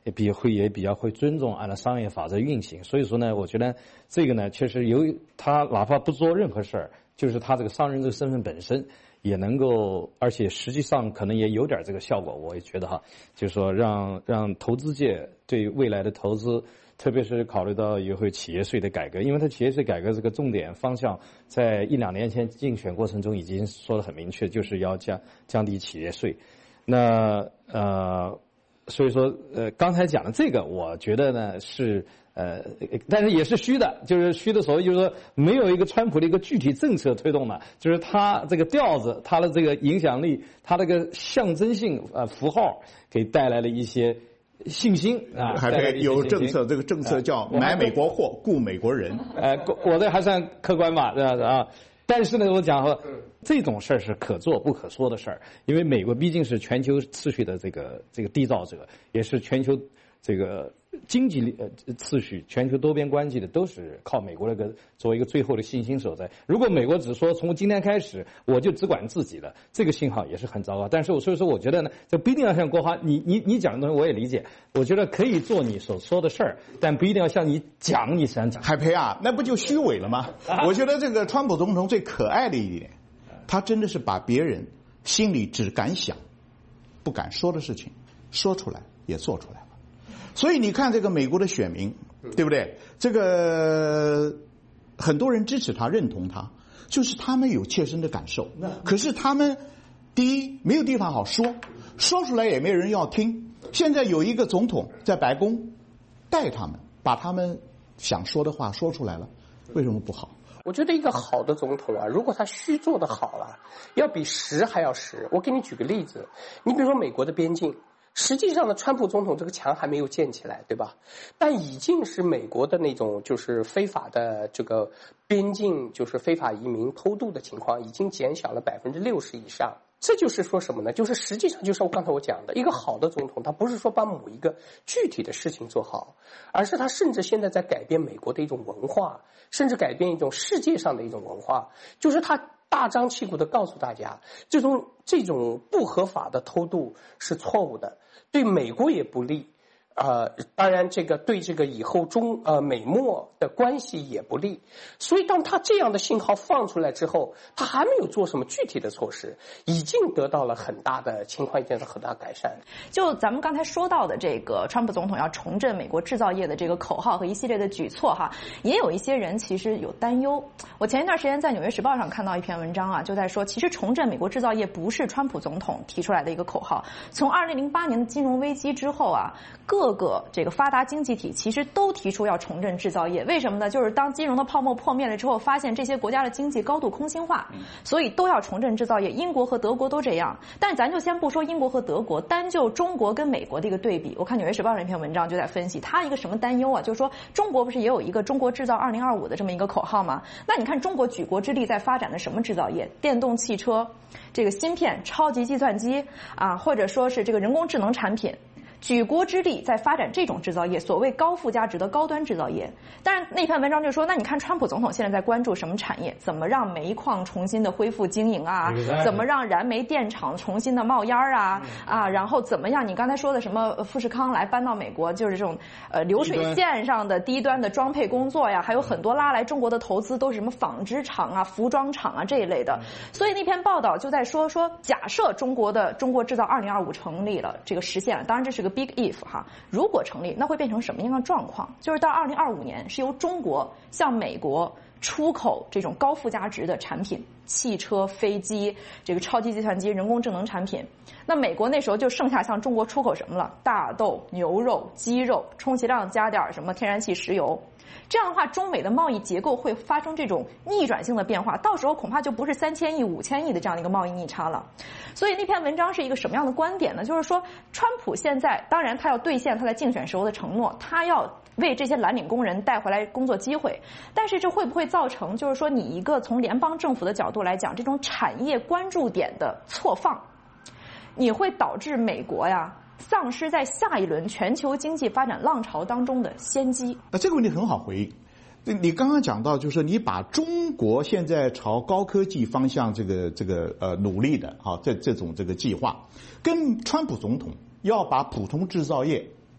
也比较会尊重按照商业法则运行。所以说呢，我觉得这个呢，确实他哪怕不做任何事儿，就是他这个商人这个身份本身也能够，而且实际上可能也有点这个效果。我也觉得就是说让投资界对未来的投资，特别是考虑到以后企业税的改革，因为它企业税改革这个重点方向，在1-2年前竞选过程中已经说得很明确，就是要降低企业税。那所以说刚才讲的这个，我觉得呢是但是也是虚的，就是虚的所谓就是说没有一个川普的一个具体政策推动的，就是他这个调子，他的这个影响力，他这个象征性符号给带来了一些信心啊， 还有政策，这个政策叫买美国货，雇美国人。 我这还算客观吧，对吧？啊，但是呢，我讲说这种事儿是可做不可说的事儿，因为美国毕竟是全球秩序的这个缔造者，也是全球这个经济秩序、全球多边关系的，都是靠美国那个作为一个最后的信心所在。如果美国只说从今天开始我就只管自己的，这个信号也是很糟糕。但是所以说，我觉得呢，这不一定要像郭华你讲的东西我也理解，我觉得可以做你所说的事儿，但不一定要像你讲你想讲。 海培啊，那不就虚伪了吗？我觉得这个川普总统最可爱的一点，他真的是把别人心里只敢想不敢说的事情说出来也做出来了。所以你看这个美国的选民，对不对？这个很多人支持他、认同他，就是他们有切身的感受。可是他们第一没有地方好说，说出来也没有人要听。现在有一个总统在白宫带他们，把他们想说的话说出来了，为什么不好？ 我觉得一个好的总统啊，如果他虚做得好了，要比实还要实。我给你举个例子，你比如说美国的边境。实际上呢，川普总统这个墙还没有建起来，对吧？但已经是美国的那种就是非法的这个边境，就是非法移民偷渡的情况已经减小了60%以上。这就是说什么呢？就是实际上就是刚才我讲的，一个好的总统，他不是说把某一个具体的事情做好，而是他甚至现在在改变美国的一种文化，甚至改变一种世界上的一种文化，就是他大张旗鼓地告诉大家，这种不合法的偷渡是错误的，对美国也不利，当然这个对这个以后美墨的关系也不利。所以当他这样的信号放出来之后，他还没有做什么具体的措施，已经得到了很大的情况，已经得到很大改善。 就咱们刚才说到的这个川普总统要重振美国制造业的这个口号和一系列的举措哈，也有一些人其实有担忧。我前一段时间在《纽约时报》上看到一篇文章啊，就在说其实重振美国制造业不是川普总统提出来的一个口号。从2008年的金融危机之后啊，各个这个发达经济体其实都提出要重振制造业。为什么呢？就是当金融的泡沫破灭了之后，发现这些国家的经济高度空心化，所以都要重振制造业。英国和德国都这样。但咱就先不说英国和德国，单就中国跟美国的一个对比，我看《纽约时报》那篇文章就在分析他一个什么担忧啊，就是说中国不是也有一个中国制造2025的这么一个口号吗？那你看中国举国之力在发展的什么制造业？电动汽车、这个芯片、超级计算机啊，或者说是这个人工智能产品。举国之力在发展这种制造业，所谓高附加值的高端制造业。但是那篇文章就说，那你看川普总统现在在关注什么产业？怎么让煤矿重新的恢复经营啊？怎么让燃煤电厂重新的冒烟啊？然后怎么样？你刚才说的什么富士康来搬到美国，就是这种流水线上的低端的装配工作呀，还有很多拉来中国的投资都是什么纺织厂啊、服装厂啊这一类的。所以那篇报道就在说，假设中国制造2025成立了，这个实现了，当然这是个。Big if 哈，如果成立，那会变成什么样的状况？就是到2025年，是由中国向美国出口这种高附加值的产品，汽车、飞机、这个超级计算机、人工智能产品。那美国那时候就剩下向中国出口什么了？大豆、牛肉、鸡肉，充其量加点什么天然气、石油。这样的话，中美的贸易结构会发生这种逆转性的变化，到时候恐怕就不是3000亿、5000亿的这样的一个贸易逆差了。所以那篇文章是一个什么样的观点呢？就是说，川普现在当然他要兑现他在竞选时候的承诺，他要为这些蓝领工人带回来工作机会，但是这会不会造成就是说你一个从联邦政府的角度来讲，这种产业关注点的错放，你会导致美国呀丧失在下一轮全球经济发展浪潮当中的先机。 这个问题很好回应。你刚刚讲到，就是你把中国现在朝高科技方向努力的这种计划，跟川普总统要把普通制造业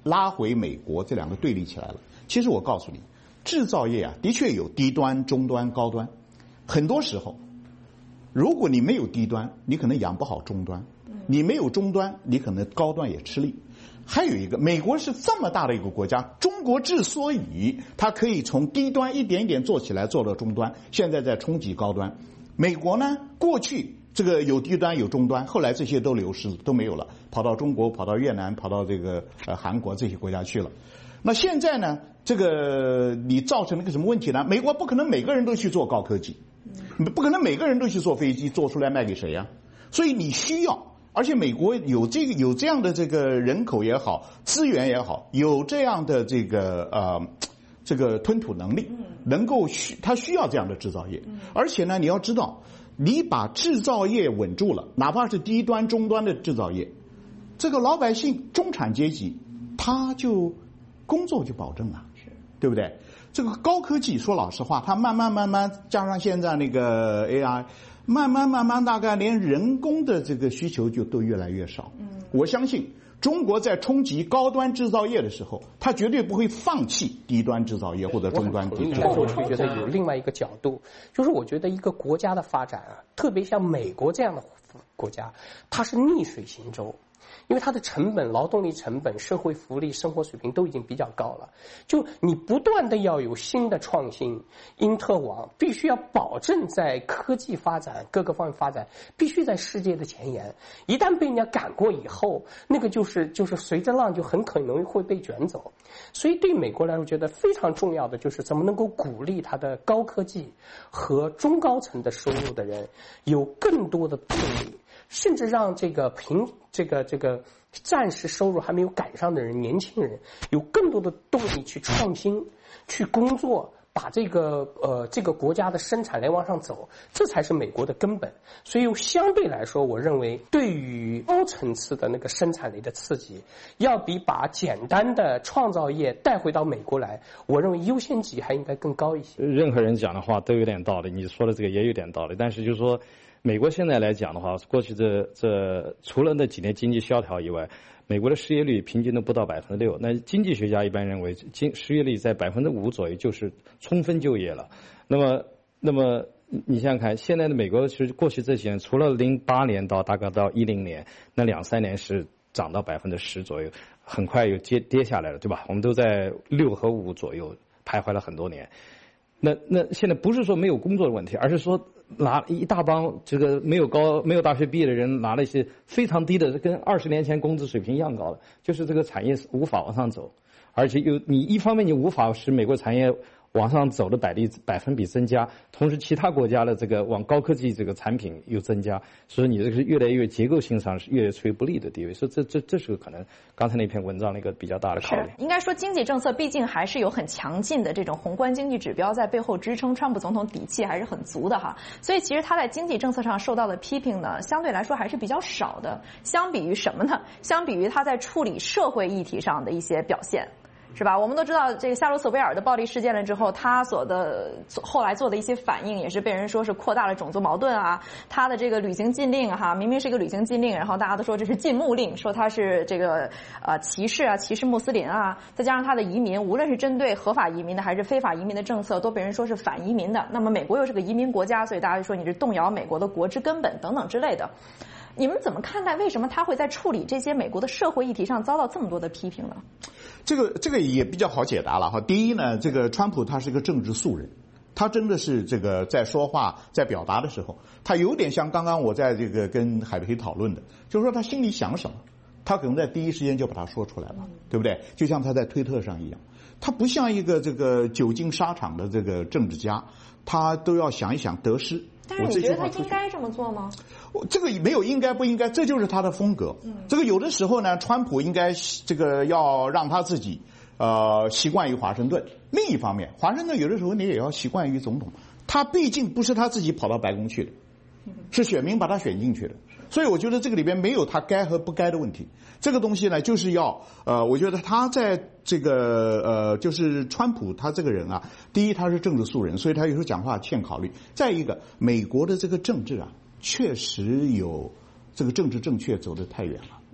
拉回美国这两个对立起来了。其实我告诉你，制造业啊，的确有低端、中端、高端。很多时候，如果你没有低端，你可能养不好中端；你没有中端，你可能高端也吃力。还有一个，美国是这么大的一个国家，中国之所以它可以从低端一点一点做起来，做到中端，现在在冲击高端。美国呢，过去这个有低端有中端，后来这些都流失都没有了，跑到中国、跑到越南、跑到这个韩国这些国家去了。那现在呢，这个你造成了个什么问题呢？美国不可能每个人都去做高科技，不可能每个人都去坐飞机做出来卖给谁呀？所以你需要，而且美国有这样的这个人口也好，资源也好，有这样的这个吞吐能力，能够它需要这样的制造业。而且呢，你要知道，你把制造业稳住了，哪怕是低端、中端的制造业，这个老百姓、中产阶级，他就工作就保证了，对不对？这个高科技，说老实话，它慢慢加上现在那个 AI， 慢慢大概连人工的这个需求就都越来越少。我相信中国在冲击高端制造业的时候，它绝对不会放弃低端制造业或者中端制造业。 我就觉得有另外一个角度，就是我觉得一个国家的发展啊，特别像美国这样的国家，它是逆水行舟。因为它的成本、劳动力成本、社会福利、生活水平都已经比较高了，就你不断的要有新的创新，因特网必须要保证在科技发展各个方面发展，必须在世界的前沿。一旦被人家赶过以后，那个就是随着浪就很可能会被卷走。所以对美国来说，觉得非常重要的就是怎么能够鼓励它的高科技和中高层的收入的人有更多的动力。甚至让这个暂时收入还没有赶上的人，年轻人有更多的动力去创新、去工作，把这个国家的生产力往上走，这才是美国的根本。所以相对来说，我认为对于高层次的那个生产力的刺激，要比把简单的创造业带回到美国来，我认为优先级还应该更高一些。 任何人讲的话都有点道理，你说的这个也有点道理，但是就是说。美国现在来讲的话，过去这除了那几年经济萧条以外，美国的失业率平均都不到6%。那经济学家一般认为，失业率在5%左右就是充分就业了。那么你想想看，现在的美国是过去这些年，除了08年到大概到10年，那2-3年是涨到10%左右，很快又跌下来了，对吧？我们都在6和5左右徘徊了很多年。那现在不是说没有工作的问题，而是说拿一大帮这个没有大学毕业的人拿了一些非常低的，跟20年前工资水平一样高的，就是这个产业无法往上走，而且你一方面你无法使美国产业往上走的百分比增加，同时其他国家的这个往高科技这个产品又增加，所以你这个是越来越结构性上是越处于不利的地位，所以这是个可能刚才那篇文章的一个比较大的考虑。 应该说经济政策毕竟还是有很强劲的这种宏观经济指标在背后支撑，川普总统底气还是很足的哈。所以其实他在经济政策上受到的批评呢，相对来说还是比较少的。相比于什么呢？相比于他在处理社会议题上的一些表现。是吧？我们都知道这个夏洛特维尔的暴力事件了之后，他后来做的一些反应，也是被人说是扩大了种族矛盾啊。他的这个旅行禁令哈，明明是一个旅行禁令，然后大家都说这是禁穆令，说他是这个歧视穆斯林啊。再加上他的移民，无论是针对合法移民的还是非法移民的政策，都被人说是反移民的。那么美国又是个移民国家，所以大家就说你是动摇美国的国之根本等等之类的。你们怎么看待为什么他会在处理这些美国的社会议题上遭到这么多的批评呢？ 这个也比较好解答了哈。第一呢，这个川普他是个政治素人，他真的是这个在说话在表达的时候，他有点像刚刚我在这个跟海培讨论的，就是说他心里想什么，他可能在第一时间就把它说出来了，对不对？就像他在推特上一样，他不像一个这个久经沙场的这个政治家，他都要想一想得失。 但是你觉得他应该这么做吗？ 这个没有应该不应该，这就是他的风格。这个有的时候呢，川普应该这个要让他自己习惯于华盛顿。另一方面，华盛顿有的时候你也要习惯于总统，他毕竟不是他自己跑到白宫去的，是选民把他选进去的。所以我觉得这个里边没有他该和不该的问题。这个东西呢，就是要我觉得他在这个就是川普他这个人啊，第一他是政治素人，所以他有时候讲话欠考虑。再一个，美国的这个政治啊，确实有这个政治正确走得太远了。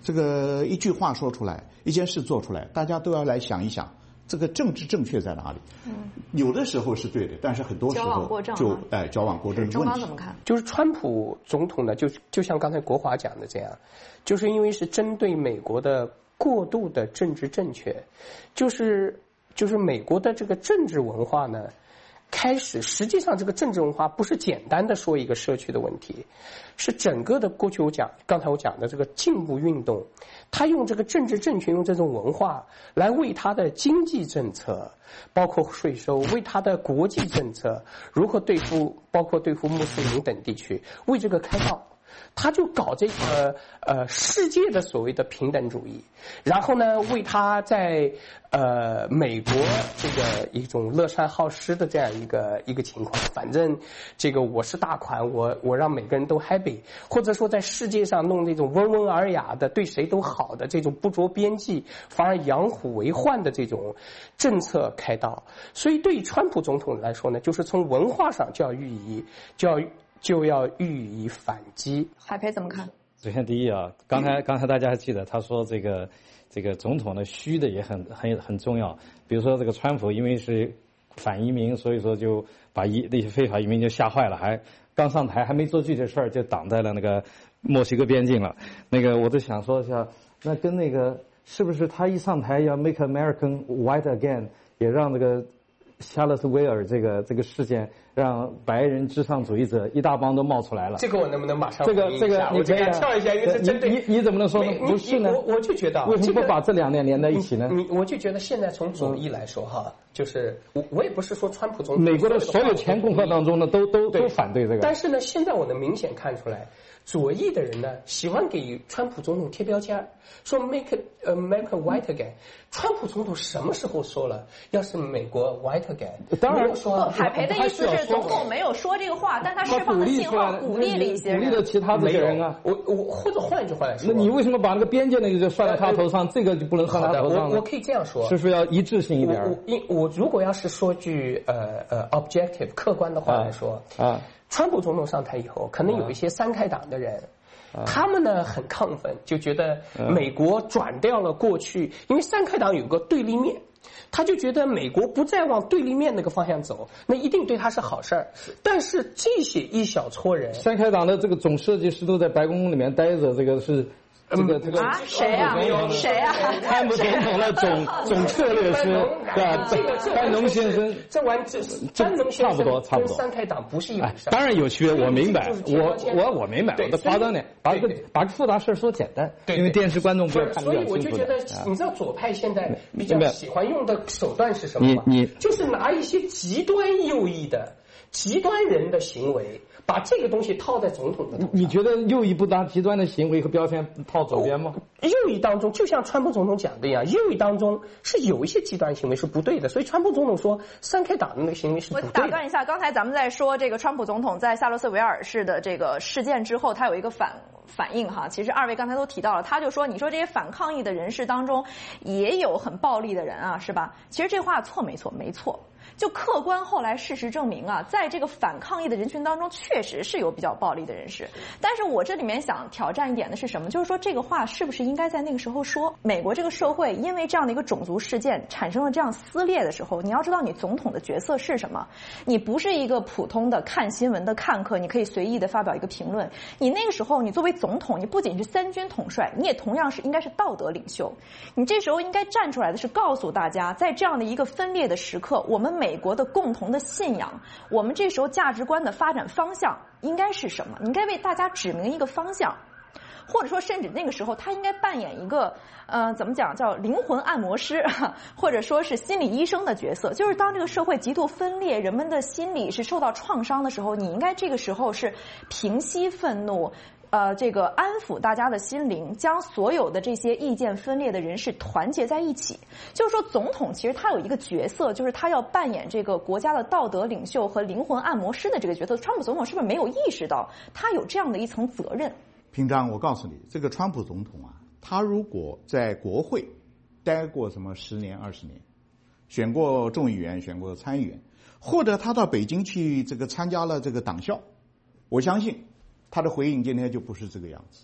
这个一句话说出来，一件事做出来，大家都要来想一想，这个政治正确在哪里？有的时候是对的，但是很多时候就矫枉过正的问题。 中方怎么看？ 就是川普总统呢，就像刚才国华讲的这样，就是因为是针对美国的过度的政治正确，就是美国的这个政治文化呢。实际上这个政治文化不是简单的说一个社区的问题，是整个的过去刚才我讲的这个进步运动，他用这个政治正确，用这种文化来为他的经济政策，包括税收，为他的国际政策，如何包括对付穆斯林等地区，为这个开道。他就搞这个世界的所谓的平等主义，然后呢，为他在美国这个一种乐善好施的这样一个情况，反正这个我是大款，我让每个人都 happy， 或者说在世界上弄那种温文尔雅的对谁都好的这种不着边际，反而养虎为患的这种政策开道。所以对于川普总统来说呢，就是从文化上就要予以反击。 海培怎么看？ 首先第一啊，刚才大家还记得他说这个总统的虚的也很重要。比如说这个川普因为是反移民，所以说就把那些非法移民就吓坏了，还刚上台还没做具体事儿就挡在了那个墨西哥边境了。那个我就想说一下，那跟那个是不是他一上台要 make American white again， 也让这个夏勒斯威尔这个事件让白人至上主义者一大帮都冒出来了。 这个我能不能马上这个你可以跳一下，因为这针对你怎么能说呢？不是呢？ 我就觉得为什么不把这两点连在一起呢？ 我就觉得现在从左翼来说哈，就是我也不是说川普总统， 美国的所有前共和当中呢都反对这个。 但是呢，现在我能明显看出来，左翼的人呢喜欢给川普总统贴标签，说 make America white again。川普总统什么时候说了要是美国 white again？ 当然说。 海培的意思是总统没有说这个话，但他释放的信号鼓励了一些人， 鼓励了其他这些人啊。 我或者换一句话来说， 那你为什么把那个边界那个就算在他头上，这个就不能算他头上呢？ 我可以这样说， 是不是要一致性一点？ 我如果要是说句objective 客观的话来说啊，川普总统上台以后，可能有一些三开党的人。他们呢很亢奋，就觉得美国转掉了过去，因为三开党有个对立面，他就觉得美国不再往对立面那个方向走，那一定对他是好事儿。但是这些一小撮人， 三开党的这个总设计师都在白宫里面待着，这个是。 谁啊？ 川普总统的总策略师，对吧？班农先生， 班农先生差不多。 跟三开党不是一回事。 当然有区别，我明白，我明白，我的夸张点，把复杂事说简单，因为电视观众不要看得比较清楚。 所以我就觉得，你知道左派现在比较喜欢用的手段是什么吗？就是拿一些极端右翼的极端人的行为。把这个东西套在总统的头上。 你觉得右翼不拿极端的行为和标签套左边吗？ 右翼当中，就像川普总统讲的一样，右翼当中是有一些极端行为是不对的，所以川普总统说三开党的那个行为是不对的。 我打断一下，刚才咱们在说这个川普总统在夏洛斯维尔市的这个事件之后，他有一个反应哈。其实二位刚才都提到了，他就说，你说这些反抗议的人士当中也有很暴力的人啊，是吧？其实这话错没错？没错。就客观后来事实证明啊，在这个反抗议的人群当中，确实是有比较暴力的人士。但是我这里面想挑战一点的是什么？就是说这个话是不是应该在那个时候说？美国这个社会因为这样的一个种族事件产生了这样撕裂的时候，你要知道你总统的角色是什么？你不是一个普通的看新闻的看客，你可以随意的发表一个评论。你那个时候，你作为总统，你不仅是三军统帅，你也同样是应该是道德领袖。你这时候应该站出来的是告诉大家，在这样的一个分裂的时刻，我们美国的共同的信仰，我们这时候价值观的发展方向应该是什么？你应该为大家指明一个方向，或者说甚至那个时候他应该扮演一个怎么讲叫灵魂按摩师，或者说是心理医生的角色。就是当这个社会极度分裂，人们的心理是受到创伤的时候，你应该这个时候是平息愤怒。这个安抚大家的心灵，将所有的这些意见分裂的人士团结在一起。就是说，总统其实他有一个角色，就是他要扮演这个国家的道德领袖和灵魂按摩师的这个角色。川普总统是不是没有意识到他有这样的一层责任？ 平章，我告诉你，这个川普总统啊，他如果在国会待过什么10年、20年，选过众议员，选过参议员，或者他到北京去这个参加了这个党校，我相信他的回应今天就不是这个样子。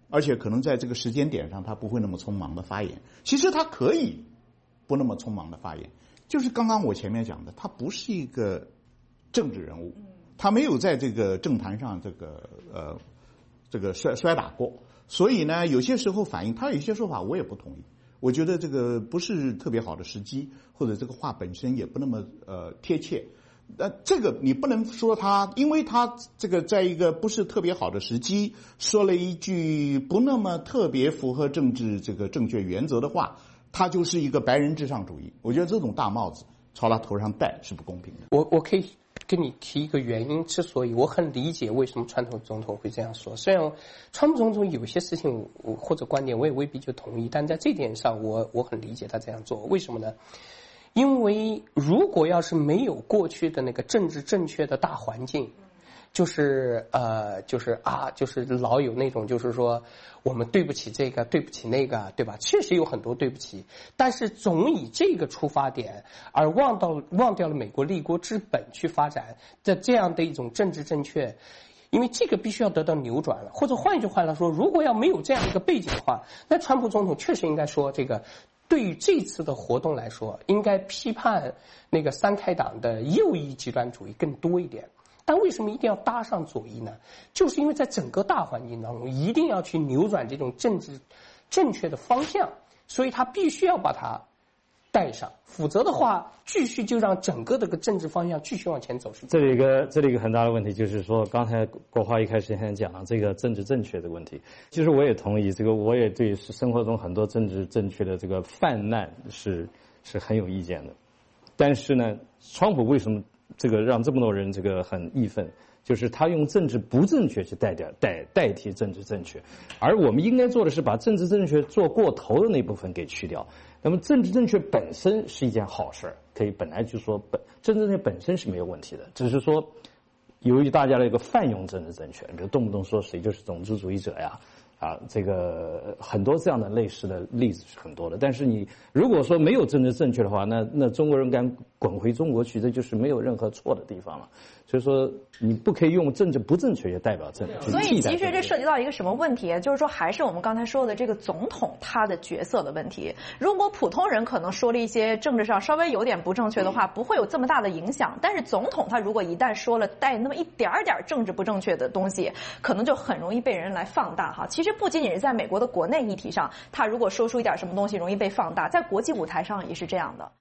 而且可能在这个时间点上他不会那么匆忙的发言。其实他可以不那么匆忙的发言，就是刚刚我前面讲的，他不是一个政治人物，他没有在这个政坛上这个摔打过，所以呢，有些时候反应他有些说法我也不同意，我觉得这个不是特别好的时机，或者这个话本身也不那么贴切。这个你不能说他，因为他这个在一个不是特别好的时机说了一句不那么特别符合政治这个正确原则的话，他就是一个白人至上主义。我觉得这种大帽子朝他头上戴是不公平的。 我可以跟你提一个原因，之所以我很理解为什么川普总统会这样说。虽然川普总统有些事情或者观点我也未必就同意，但在这点上我很理解他这样做。为什么呢？因为如果要是没有过去的那个政治正确的大环境，就是老有那种就是说我们对不起这个对不起那个，对吧？确实有很多对不起，但是总以这个出发点而忘掉了美国立国之本去发展的这样的一种政治正确，因为这个必须要得到扭转了。或者换一句话来说，如果要没有这样一个背景的话，那川普总统确实应该说，这个对于这次的活动来说，应该批判那个三开党的右翼极端主义更多一点。但为什么一定要搭上左翼呢？就是因为在整个大环境当中，一定要去扭转这种政治正确的方向，所以他必须要把它带上，否则的话，继续就让整个这个政治方向继续往前走。 这里一个很大的问题就是说，刚才国华一开始先讲了这个政治正确的问题。其实我也同意这个，我也对生活中很多政治正确的这个泛滥是很有意见的。但是呢，川普为什么这个让这么多人这个很义愤？就是他用政治不正确去代替政治正确，而我们应该做的是把政治正确做过头的那部分给去掉。那么政治正确本身是一件好事，可以本来就说政治正确本身是没有问题的，只是说由于大家的一个泛用政治正确，比如动不动说谁就是种族主义者呀，这个很多这样的类似的例子是很多的。但是你如果说没有政治正确的话，那中国人敢滚回中国去，这就是没有任何错的地方了。所以说你不可以用政治不正确就代表政治。 所以其实这涉及到一个什么问题？就是说还是我们刚才说的这个总统他的角色的问题。如果普通人可能说了一些政治上稍微有点不正确的话，不会有这么大的影响。但是总统他如果一旦说了带那么一点点政治不正确的东西，可能就很容易被人来放大哈。其实不仅仅是在美国的国内议题上，他如果说出一点什么东西容易被放大，在国际舞台上也是这样的。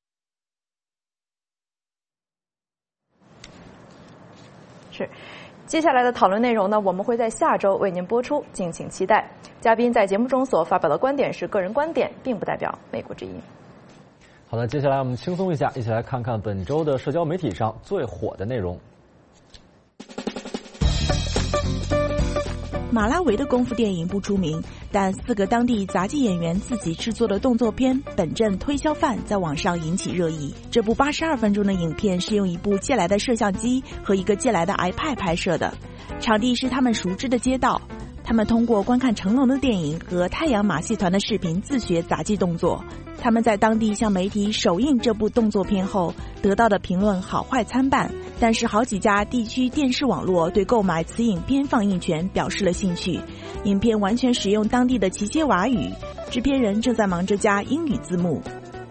是，接下来的讨论内容呢，我们会在下周为您播出，敬请期待。嘉宾在节目中所发表的观点是个人观点，并不代表美国之音。 好的，接下来我们轻松一下，一起来看看本周的社交媒体上最火的内容。 马拉维的功夫电影不出名，但4个当地杂技演员自己制作的动作片《本镇推销犯》在网上引起热议。这部82分钟的影片是用一部借来的摄像机和一个借来的 iPad 拍摄的，场地是他们熟知的街道。他们通过观看成龙的电影和太阳马戏团的视频自学杂技动作。他们在当地向媒体首映这部动作片后，得到的评论好坏参半，但是好几家地区电视网络对购买此影片放映权表示了兴趣。影片完全使用当地的奇切瓦语，制片人正在忙着加英语字幕。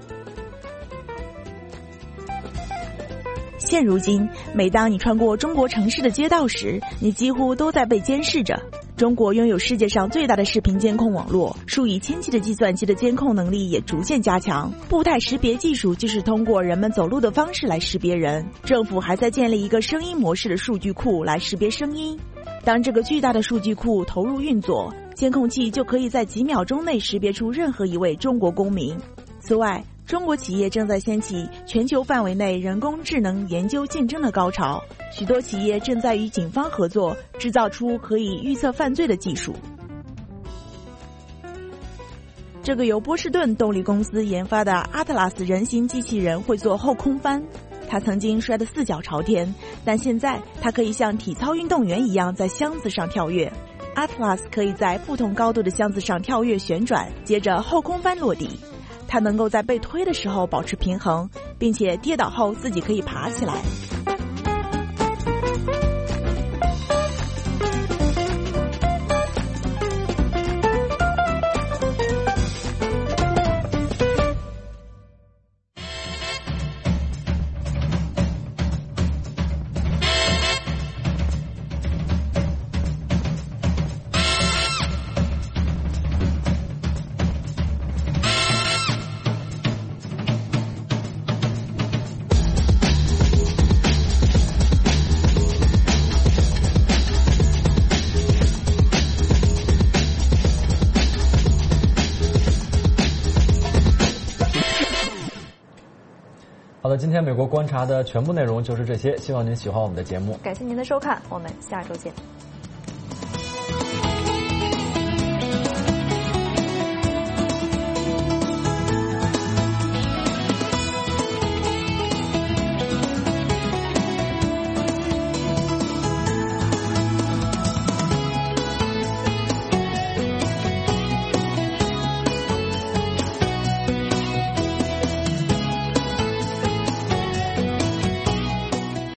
现如今，每当你穿过中国城市的街道时，你几乎都在被监视着。中国拥有世界上最大的视频监控网络，数以千计的计算机的监控能力也逐渐加强。步态识别技术就是通过人们走路的方式来识别人。政府还在建立一个声音模式的数据库来识别声音。当这个巨大的数据库投入运作，监控器就可以在几秒钟内识别出任何一位中国公民。此外，中国企业正在掀起全球范围内人工智能研究竞争的高潮，许多企业正在与警方合作，制造出可以预测犯罪的技术。这个由波士顿动力公司研发的阿特拉斯人形机器人会做后空翻，它曾经摔得4脚朝天，但现在它可以像体操运动员一样在箱子上跳跃。阿特拉斯可以在不同高度的箱子上跳跃旋转，接着后空翻落地。它能够在被推的时候保持平衡，并且跌倒后自己可以爬起来。 天美国观察的全部内容就是这些，希望您喜欢我们的节目。 感谢您的收看，我们下周见。